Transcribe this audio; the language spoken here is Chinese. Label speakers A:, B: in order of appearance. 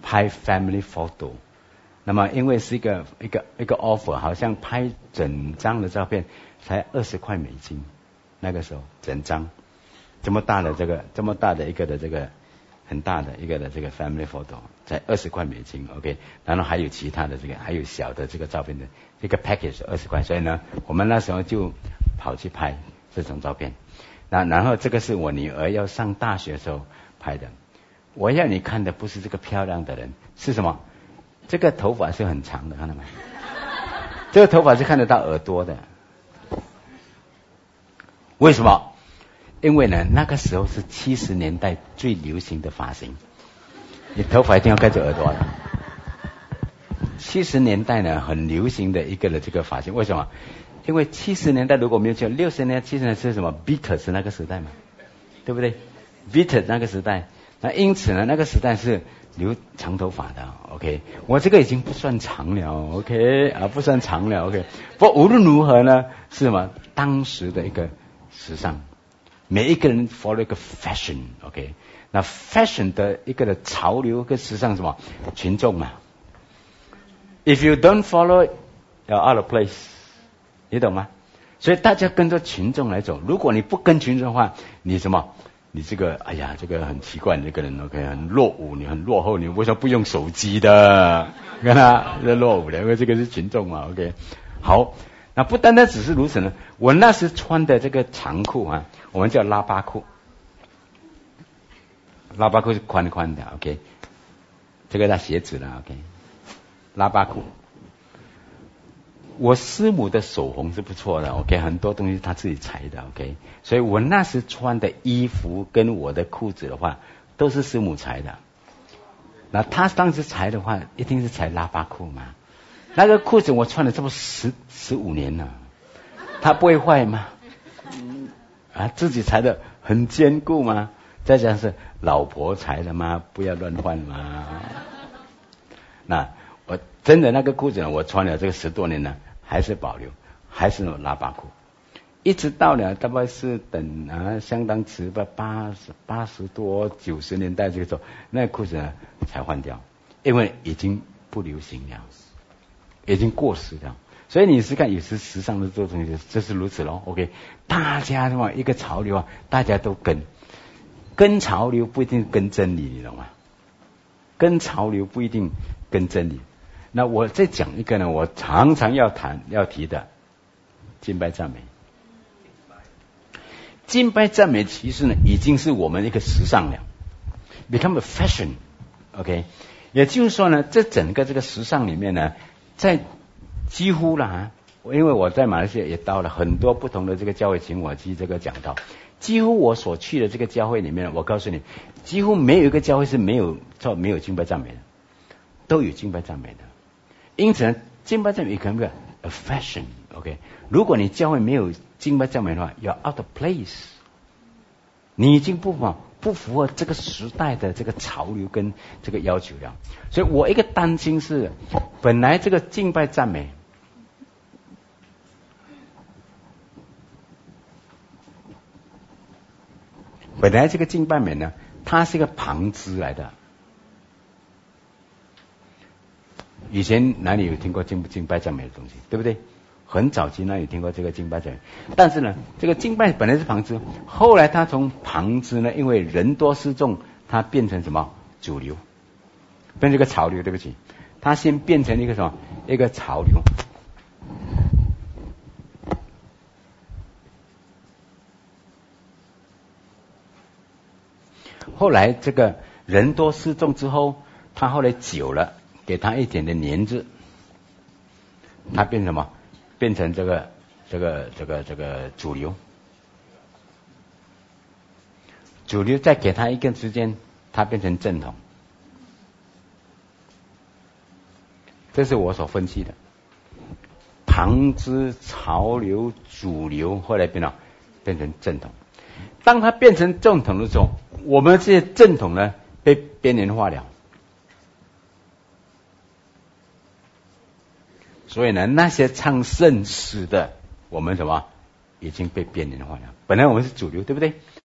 A: 拍 family photo。那么因为是一个 offer， 好像拍整张的照片才$20，那个时候整张这么大的一个的这个很大的一个的这个 family photo 才$20 ，OK， 然后还有其他的这个还有小的这个照片的这个 package $20，所以呢，我们那时候就跑去拍这种照片。然后这个是我女儿要上大学的时候拍的。我要你看的不是这个漂亮的人，是什么？这个头发是很长的，看到没？这个头发是看得到耳朵的。为什么？因为呢，那个时候是70年代最流行的发型，你头发一定要盖住耳朵的。70年代呢，很流行的一个的这个发型，为什么？因为70年代如果没有记，60年代、70年代是什么 ？Beatles 那个时代嘛，对不对 ？Beatles 那个时代，那因此呢，那个时代是留长头发的 ，OK， 我这个已经不算长了 ，OK 啊，不算长了 ，OK。不过无论如何呢，是什么？当时的一个时尚，每一个人 follow 一个 fashion，OK， 那 fashion 的一个的潮流跟时尚什么？群众嘛 ，if you don't follow, you're out of place， 你懂吗？所以大家跟着群众来走，如果你不跟群众的话，你什么？你这个，哎呀，这个很奇怪，这个人 OK， 很落伍，你很落后，你为什么不用手机的？看他这落伍的，因为这个是群众嘛 ，OK。好，那不单单只是如此呢，我那时穿的这个长裤啊，我们叫拉巴裤，拉巴裤是宽宽的 ，OK， 这个叫鞋子了 ，OK， 拉巴裤。我师母的手红是不错的 ，OK， 很多东西她自己裁的 ，OK， 所以我那时穿的衣服跟我的裤子的话，都是师母裁的。那她当时裁的话，一定是裁拉巴裤嘛。那个裤子我穿了差不多15年了，它不会坏吗？啊，自己裁的很坚固吗？再加上是老婆裁的吗？不要乱换嘛。那我真的那个裤子呢，我穿了这个10多年了。还是保留，还是那种拉巴裤，一直到了大概是等相当迟吧，80多90年代这个时候，那裤子呢才换掉，因为已经不流行了，已经过时了。所以你是看有时时尚的这种东西就是如此咯 ，OK， 大家的话一个潮流啊，大家都跟潮流不一定跟真理，你懂吗？跟潮流不一定跟真理。那我再讲一个呢，我常常要提的敬拜赞美。敬拜赞美其实呢，已经是我们一个时尚了 ，become a fashion，OK， 也就是说呢，这整个这个时尚里面呢，在几乎啦，因为我在马来西亚也到了很多不同的这个教会，请我去这个讲道，几乎我所去的这个教会里面，我告诉你，几乎没有一个教会是没有敬拜赞美的，都有敬拜赞美的。因此呢，敬拜赞美可能是 a fashion，OK。如果你教会没有敬拜赞美的话 ，you're out of place， 你已经不符合这个时代的这个潮流跟这个要求了。所以我一个担心是，本来这个敬拜赞美，本来这个敬拜美呢，它是一个旁支来的。以前哪里有听过敬拜赞美的东西，对不对？很早期哪里有听过这个敬拜赞美？但是呢，这个敬拜本来是旁支，后来它从旁支呢，因为人多势众，它变成什么主流，变成一个潮流。对不起，它先变成一个什么一个潮流。后来这个人多势众之后，它后来久了。给他一点的年资，他变成什么？变成这个主流。主流再给他一个时间，他变成正统。这是我所分析的。旁支、潮流、主流，后来变成正统。当他变成正统的时候，我们这些正统呢被边缘化了。所以呢，那些唱圣诗的，我们什么已经被边缘化了。本来我们是主流，对不对？